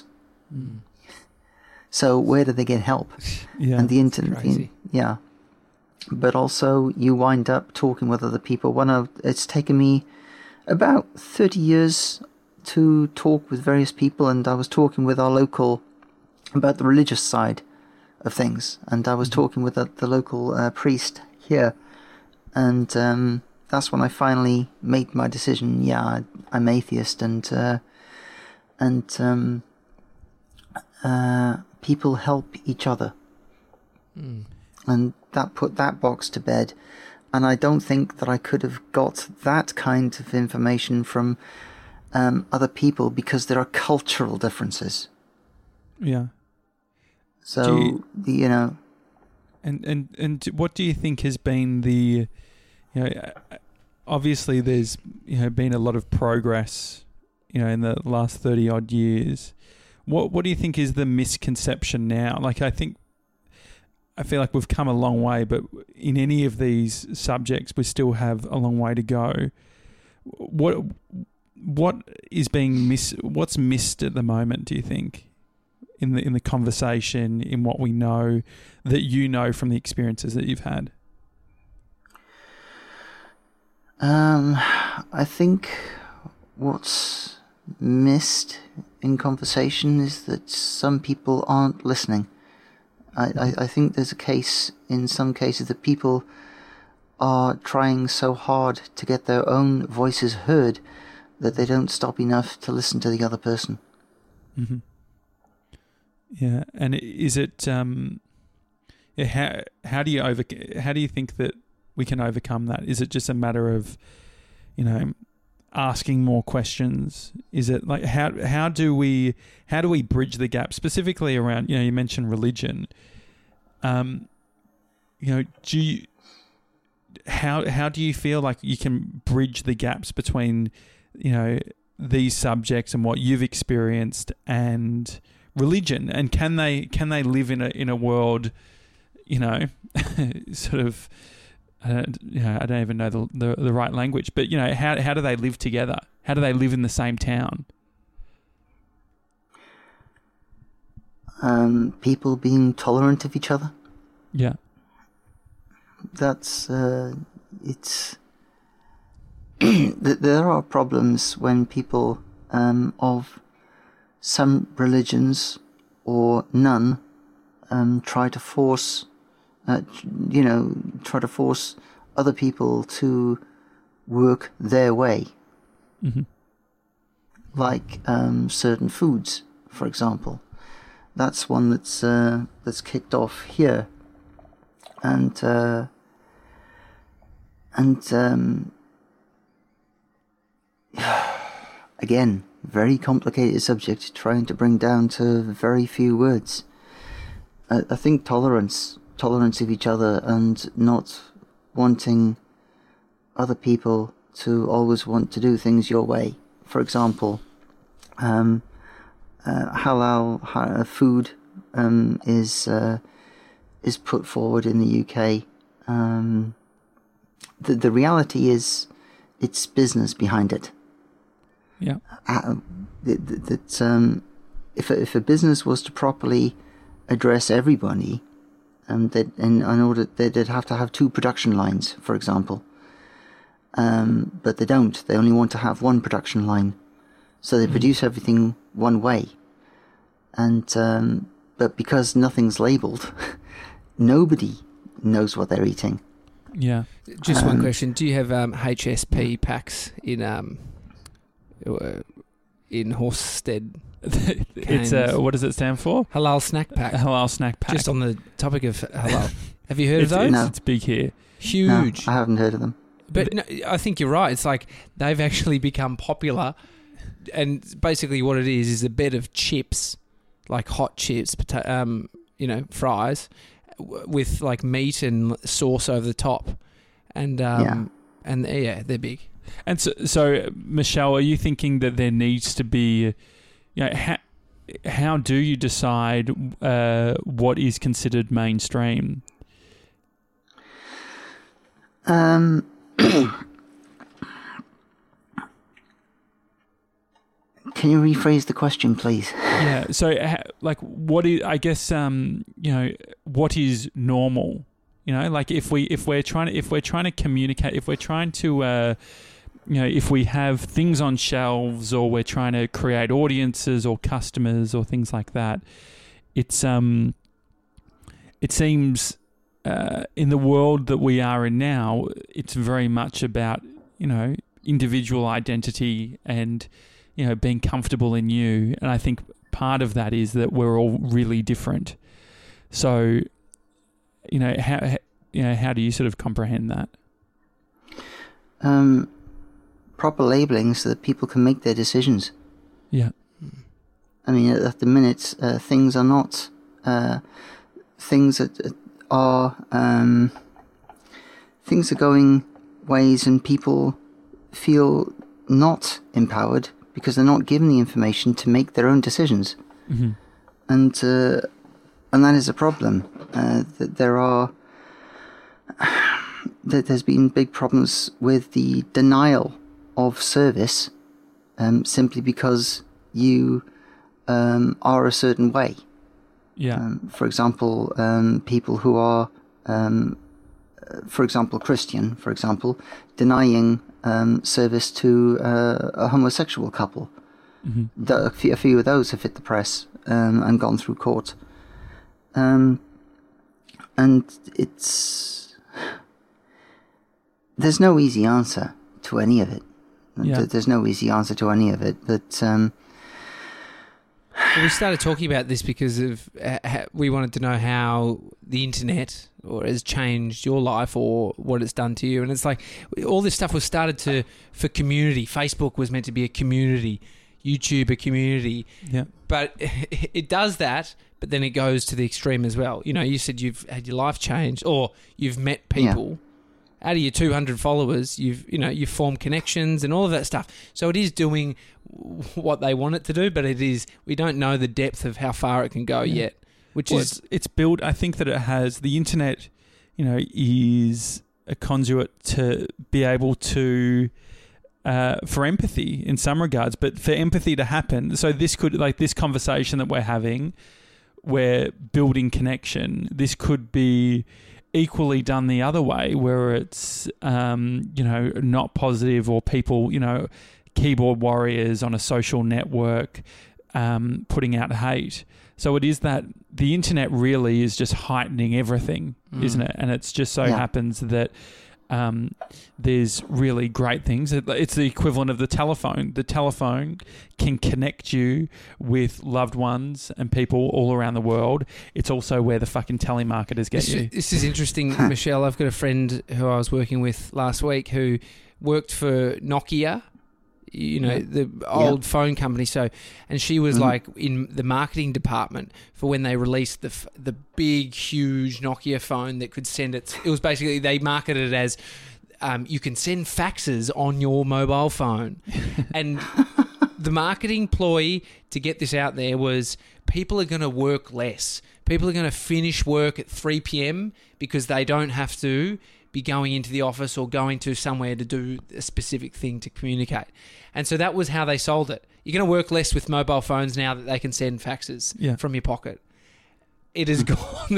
So where do they get help? And the internet, but also you wind up talking with other people. It's taken me about 30 years to talk with various people, and I was talking with our local about the religious side of things, and I was talking with the local priest here, and that's when I finally made my decision. Yeah, I'm atheist, and people help each other, and that put that box to bed. And I don't think that I could have got that kind of information from other people, because there are cultural differences. Yeah. So And what do you think has been the, obviously there's been a lot of progress, in the last 30 odd years. What do you think is the misconception now? Like, I feel like we've come a long way, but in any of these subjects, we still have a long way to go. What is being what's missed at the moment, do you think, in the conversation, in what we know, that from the experiences that you've had? I think what's missed in conversation is that some people aren't listening. I think there's a case, in some cases, that people are trying so hard to get their own voices heard that they don't stop enough to listen to the other person. Mm-hmm. Yeah, and is it? How do you think that we can overcome that? Is it just a matter of, asking more questions? Is it like how do we bridge the gap, specifically around, you mentioned religion? How do you feel like you can bridge the gaps between, these subjects and what you've experienced and religion, and can they live in a world, sort of, I don't even know the right language, but how do they live together? How do they live in the same town? People being tolerant of each other. Yeah, that's it's. There are problems when people of some religions or none try to force other people to work their way. Mm-hmm. Like certain foods, for example. That's one that's kicked off here, and again, very complicated subject, trying to bring down to very few words. I think tolerance of each other, and not wanting other people to always want to do things your way. For example, halal food is put forward in the UK. The reality is, it's business behind it. Yeah. If a business was to properly address everybody, they'd have to have 2 production lines, for example. But they don't. They only want to have 1 production line, so they produce everything one way. And but because nothing's labelled, nobody knows what they're eating. Yeah. Just one question: do you have HSP packs in Horsted? It's what does it stand for? Halal snack pack. Halal snack pack. Just on the topic of halal, have you heard of those? No. It's big here. Huge. No, I haven't heard of them. But no, I think you're right. It's like they've actually become popular, and basically what it is a bed of chips, like hot chips, fries, with like meat and sauce over the top, and they're big. And so Michelle, are you thinking that there needs to be, how do you decide what is considered mainstream? Can you rephrase the question, please? Yeah. So, what is? I guess what is normal? Like if we're trying to communicate, if we're trying to, if we have things on shelves, or we're trying to create audiences or customers or things like that, it seems in the world that we are in now, it's very much about individual identity and being comfortable in you. And I think part of that is that we're all really different. So, how do you sort of comprehend that? Proper labeling so that people can make their decisions. Yeah. I mean, at the minute, things are not things that are things are going ways, and people feel not empowered because they're not given the information to make their own decisions. Mm-hmm. And that is a problem. There's been big problems with the denial of service, simply because you are a certain way. Yeah. For example, people who are, for example, Christian, for example, denying service to a homosexual couple. Mm-hmm. A few of those have hit the press and gone through court. And there's no easy answer to any of it. Yeah. There's no easy answer to any of it. But we started talking about this because of we wanted to know how the internet has changed your life or what it's done to you. And it's like all this stuff was started for community. Facebook was meant to be a community, YouTube a community. Yeah. But it does that, but then it goes to the extreme as well. You know, you said you've had your life changed or you've met people. Yeah. Out of your 200 followers, you've formed connections and all of that stuff. So it is doing what they want it to do, but we don't know the depth of how far it can go yet. It's built. I think that it has the internet. Is a conduit to be able to for empathy in some regards, but for empathy to happen. So this could this conversation that we're having, we're building connection. This could be equally done the other way, where it's not positive, or people keyboard warriors on a social network putting out hate. So it is that the internet really is just heightening everything, isn't it? And it's just so happens that there's really great things. It's the equivalent of the telephone. The telephone can connect you with loved ones and people all around the world. It's also where the fucking telemarketers get you. This is interesting, Michelle. I've got a friend who I was working with last week who worked for Nokia, the old phone company. So, and she was like in the marketing department for when they released the big, huge Nokia phone that could send it. It was basically, they marketed it as you can send faxes on your mobile phone. And the marketing ploy to get this out there was people are going to work less. People are going to finish work at 3 p.m. because they don't have to be going into the office or going to somewhere to do a specific thing to communicate. And so that was how they sold it. You're going to work less with mobile phones now that they can send faxes from your pocket. It has gone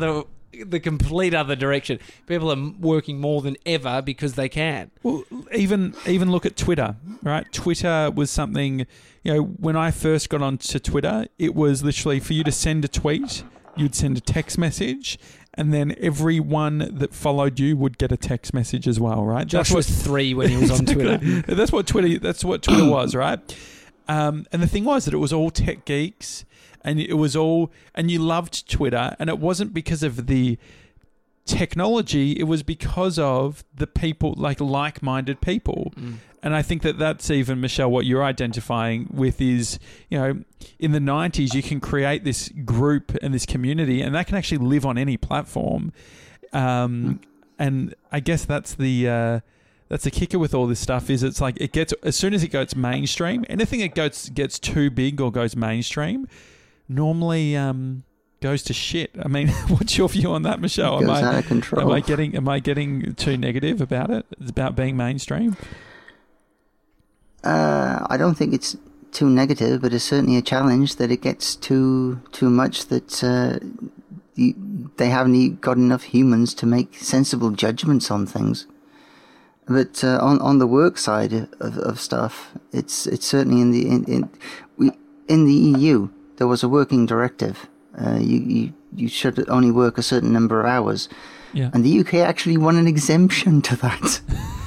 the complete other direction. People are working more than ever because they can. Well, even look at Twitter, right? Twitter was something, when I first got onto Twitter, it was literally for you to send a tweet, you'd send a text message, and then everyone that followed you would get a text message as well, right? Josh was 3 when he was on Twitter. That's what Twitter was, right? And the thing was that it was all tech geeks, and and you loved Twitter, and it wasn't because of the technology, it was because of the people, like-minded people. And I think that that's even, Michelle, what you're identifying with is, in the 90s, you can create this group and this community, and that can actually live on any platform. And I guess that's the kicker with all this stuff, is it's like it gets, as soon as it goes mainstream, anything that gets too big or goes mainstream normally goes to shit. I mean, what's your view on that, Michelle? It goes out of control. Am I getting too negative about it? It's about being mainstream? I don't think it's too negative, but it's certainly a challenge that it gets too much, that they haven't got enough humans to make sensible judgments on things. But on the work side of stuff, it's certainly in the EU there was a working directive. You should only work a certain number of hours, and the UK actually won an exemption to that.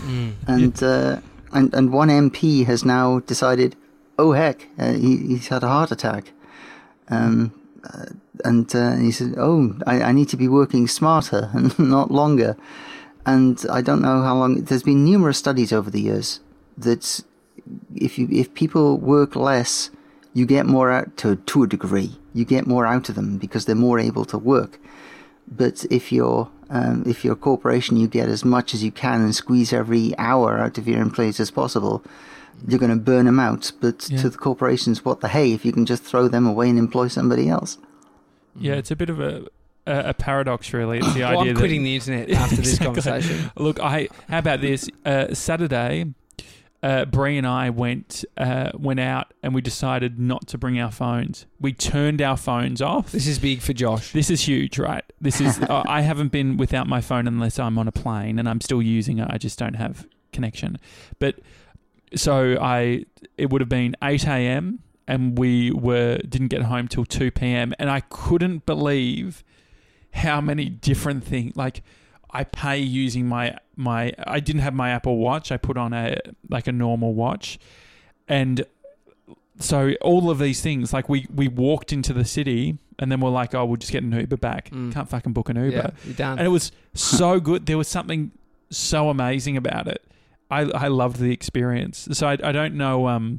And one MP has now decided, oh heck, he's had a heart attack, and he said, oh, I need to be working smarter and not longer. And I don't know how long. There's been numerous studies over the years that if people work less, you get more out to a degree. You get more out of them because they're more able to work. But if you're a corporation, you get as much as you can and squeeze every hour out of your employees as possible, you're going to burn them out. But to the corporations, what the hey, if you can just throw them away and employ somebody else. Yeah, it's a bit of a paradox, really. It's the idea I'm quitting the internet after this conversation. Look, how about this? Saturday, Bree and I went out and we decided not to bring our phones. We turned our phones off. This is big for Josh. This is huge, right? This is. I haven't been without my phone unless I'm on a plane, and I'm still using it. I just don't have connection. But so it would have been 8 a.m. and we didn't get home till 2 p.m. and I couldn't believe how many different things. Like, I pay using my. I didn't have my Apple Watch. I put on a normal watch, and so all of these things. Like, we walked into the city, and then we're like, oh, we'll just get an Uber back. Can't fucking book an Uber. Yeah, you're done. And it was so good. There was something so amazing about it. I loved the experience. So I don't know.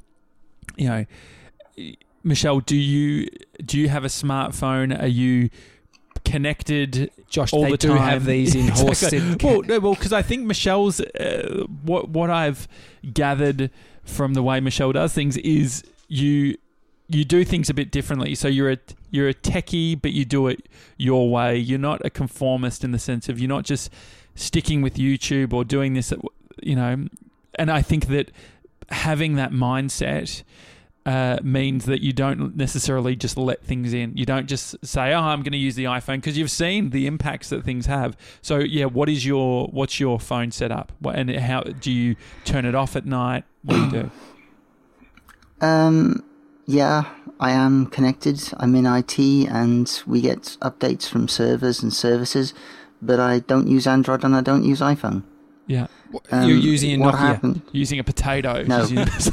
Michelle, do you have a smartphone? Are you connected, Josh? all they the do time? have these in Horsted. Well, because I think Michelle's what I've gathered from the way Michelle does things is you do things a bit differently. So you're a techie, but you do it your way. You're not a conformist in the sense of you're not just sticking with YouTube or doing this. And I think that having that mindset means that you don't necessarily just let things in. You don't just say, "Oh, I'm going to use the iPhone," because you've seen the impacts that things have. So, yeah, what's your phone setup? And how do you turn it off at night? What do you do? Yeah, I am connected. I'm in IT, and we get updates from servers and services. But I don't use Android and I don't use iPhone. Yeah. You're using a Nokia. What happened? Using a potato. No.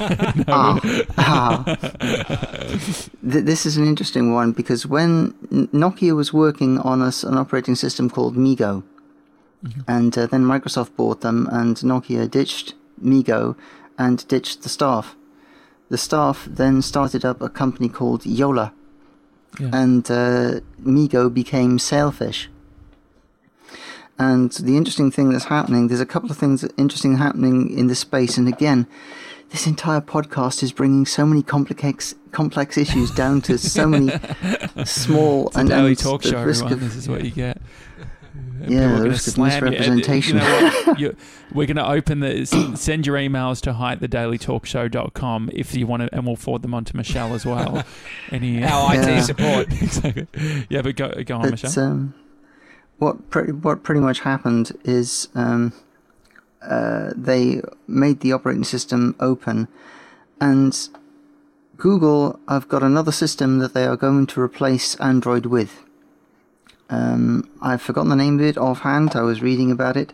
This is an interesting one because when Nokia was working on an operating system called MeeGo, and then Microsoft bought them, and Nokia ditched MeeGo and ditched the staff. The staff then started up a company called Yola, and MeeGo became Sailfish. And the interesting thing that's happening, there's a couple of things interesting happening in this space. And again, this entire podcast is bringing so many complex issues down to so many small it's a daily talk show. Everyone, this is what you get. Yeah, the risk of misrepresentation. We're going to open send your emails to hi@thedailytalkshow.com if you want to, and we'll forward them on to Michelle as well. Our IT support. Exactly. Yeah, but go on, Michelle. What pretty much happened is they made the operating system open, and Google have got another system that they are going to replace Android with. I've forgotten the name of it offhand. I was reading about it.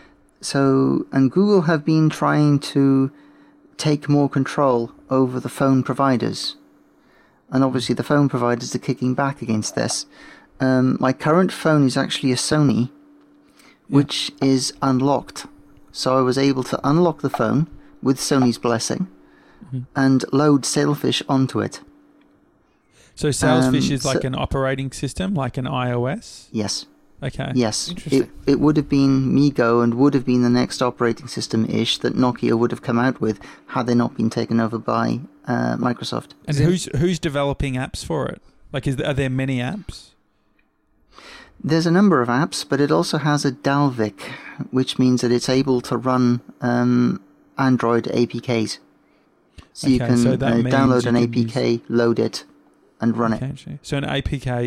And Google have been trying to take more control over the phone providers, and obviously the phone providers are kicking back against this. My current phone is actually a Sony, which is unlocked. So I was able to unlock the phone with Sony's blessing and load Sailfish onto it. So Sailfish is like an operating system, like an iOS? Yes. Okay. Yes. Interesting. It would have been MeeGo and would have been the next operating system-ish that Nokia would have come out with had they not been taken over by Microsoft. And who's developing apps for it? Like, are there many apps? There's a number of apps, but it also has a Dalvik, which means that it's able to run Android APKs. So you can download an APK, load it, and run it. So an APK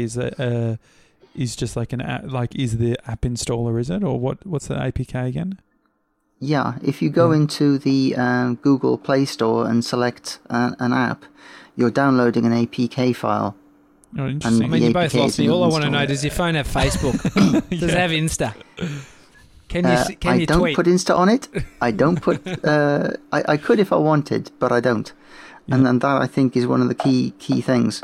is just like an app, is the app installer, is it, or what's the APK again? Yeah, if you go into the Google Play Store and select an app, you're downloading an APK file. Oh, interesting. I mean, you both lost me. All I want to know, does your phone have Facebook? Does it have Insta? Can you I don't tweet? put Insta on it. I don't put... I could if I wanted, but I don't. Yeah. And that, I think, is one of the key things.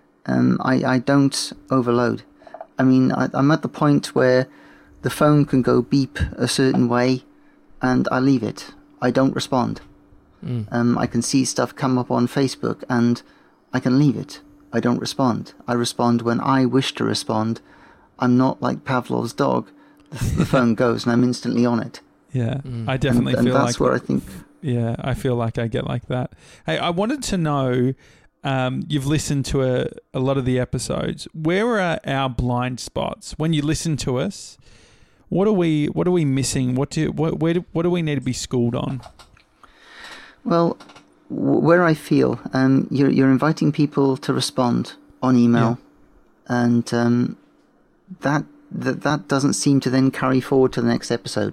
I don't overload. I mean, I'm at the point where the phone can go beep a certain way, and I leave it. I don't respond. I can see stuff come up on Facebook, and I can leave it. I don't respond. I respond when I wish to respond. I'm not like Pavlov's dog. The phone goes and I'm instantly on it. Yeah, I definitely feel like... And that's where I think... Yeah, I feel like I get like that. Hey, I wanted to know, you've listened to a lot of the episodes. Where are our blind spots? When you listen to us, what are we missing? What do we need to be schooled on? Well... Where I feel you're inviting people to respond on email, and that doesn't seem to then carry forward to the next episode.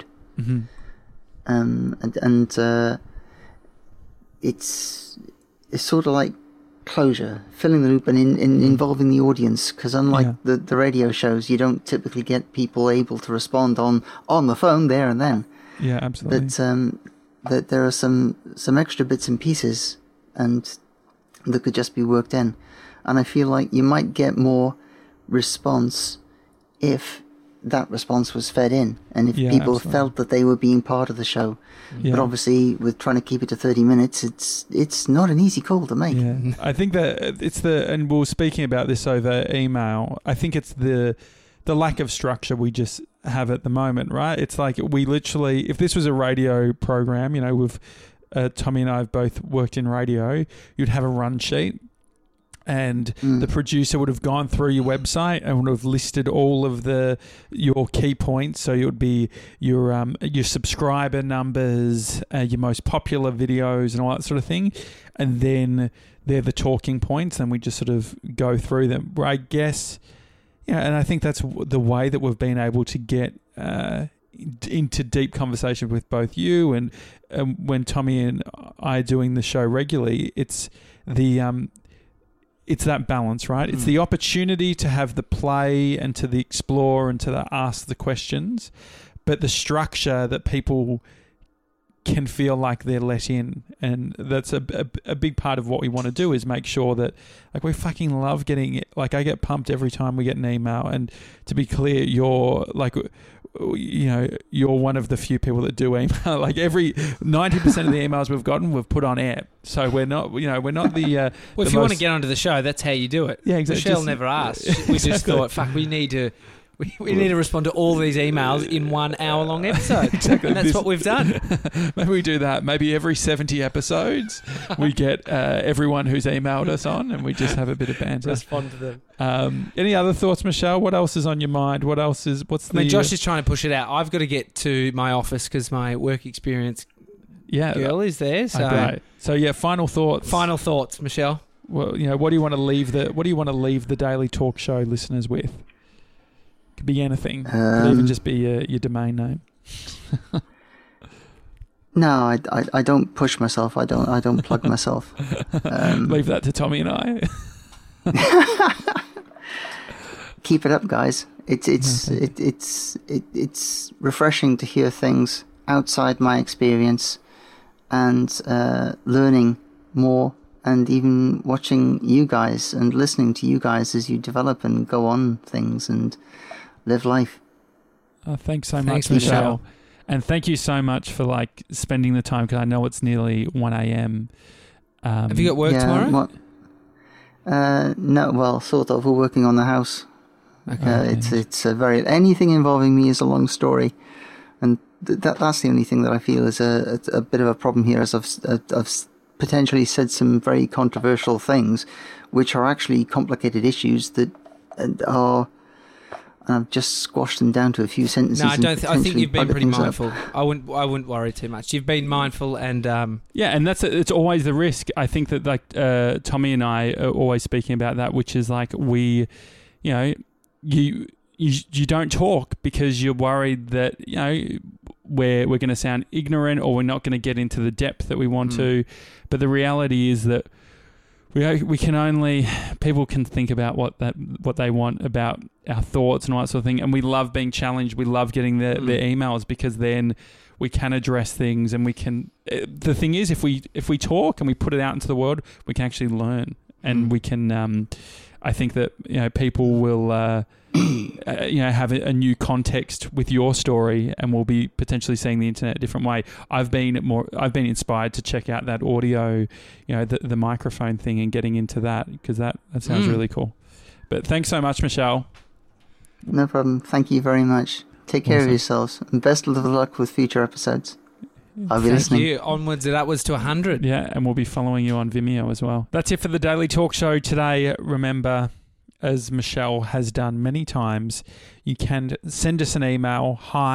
It's sort of like closure, filling the loop, and involving the audience. Because unlike the radio shows, you don't typically get people able to respond on the phone there and then. Yeah, absolutely. That there are some extra bits and pieces, and that could just be worked in. And I feel like you might get more response if that response was fed in, and if people felt that they were being part of the show. Yeah. But obviously, with trying to keep it to 30 minutes, it's not an easy call to make. Yeah. I think that it's and we were speaking about this over email, I think it's the lack of structure we just have at the moment, right? It's like we literally, if this was a radio program, with Tommy and I have both worked in radio, you'd have a run sheet. And the producer would have gone through your website and would have listed all of your key points. So it would be your subscriber numbers, your most popular videos, and all that sort of thing. And then they're the talking points, and we just sort of go through them. Where I guess, and I think that's the way that we've been able to get into deep conversation with both you and when Tommy and I are doing the show regularly. It's it's that balance, right? It's the opportunity to have the play and to the explore and to ask the questions, but the structure that people can feel like they're let in. And that's a big part of what we want to do, is make sure that, like, we fucking love getting it. Like, I get pumped every time we get an email. And to be clear, you're like, you're one of the few people that do email. Like, every 90% of the emails we've gotten, we've put on air. So we're not the. Well, if you want to get onto the show, that's how you do it. Yeah, exactly. Michelle never asked. We just thought, fuck, we need to respond to all these emails in 1 hour-long episode. Exactly. And that's what we've done. Maybe we do that. Maybe every 70 episodes, we get everyone who's emailed us on, and we just have a bit of banter. Respond to them. Any other thoughts, Michelle? What else is on your mind? What's the... Josh is trying to push it out. I've got to get to my office because my work experience girl is there. So, okay. So final thoughts. Final thoughts, Michelle. Well, what do you want to leave the Daily Talk Show listeners with? Could be anything. Could even just be your domain name. No, I don't push myself. I don't plug myself. Leave that to Tommy and I. Keep it up, guys. It's refreshing to hear things outside my experience, and learning more, and even watching you guys and listening to you guys as you develop and go on things and live life. Thanks so much, Michelle. And thank you so much for spending the time, because I know it's nearly 1 a.m. Have you got work tomorrow? No, well, sort of. We're working on the house. Okay. It's a very, anything involving me is a long story, and that's the only thing that I feel is a bit of a problem here, as I've potentially said some very controversial things, which are actually complicated issues that are. And I've just squashed them down to a few sentences. No, I don't. I think you've been pretty mindful. I wouldn't worry too much. You've been mindful, and and it's always the risk. I think that Tommy and I are always speaking about that, which is we, you don't talk because you're worried that we're going to sound ignorant, or we're not going to get into the depth that we want to. But the reality is that we can only, people can think about what they want about our thoughts and all that sort of thing, and we love being challenged. We love getting their emails, because then we can address things, and we can. The thing is, if we talk and we put it out into the world, we can actually learn, and we can. I think that people will have a new context with your story, and we'll be potentially seeing the internet a different way. I've been inspired to check out that audio, the microphone thing, and getting into that, because that sounds really cool. But thanks so much, Michelle. No problem. Thank you very much. Take care of yourselves, and best of luck with future episodes. I'll be listening. Thank you. Onwards and upwards to 100. Yeah, and we'll be following you on Vimeo as well. That's it for the Daily Talk Show today. Remember, as Michelle has done many times, you can send us an email,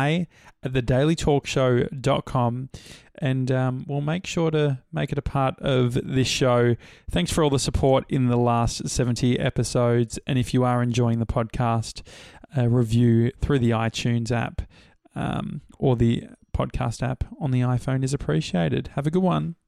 hi@thedailytalkshow.com, and we'll make sure to make it a part of this show. Thanks for all the support in the last 70 episodes, and if you are enjoying the podcast, a review through the iTunes app or the podcast app on the iPhone is appreciated. Have a good one.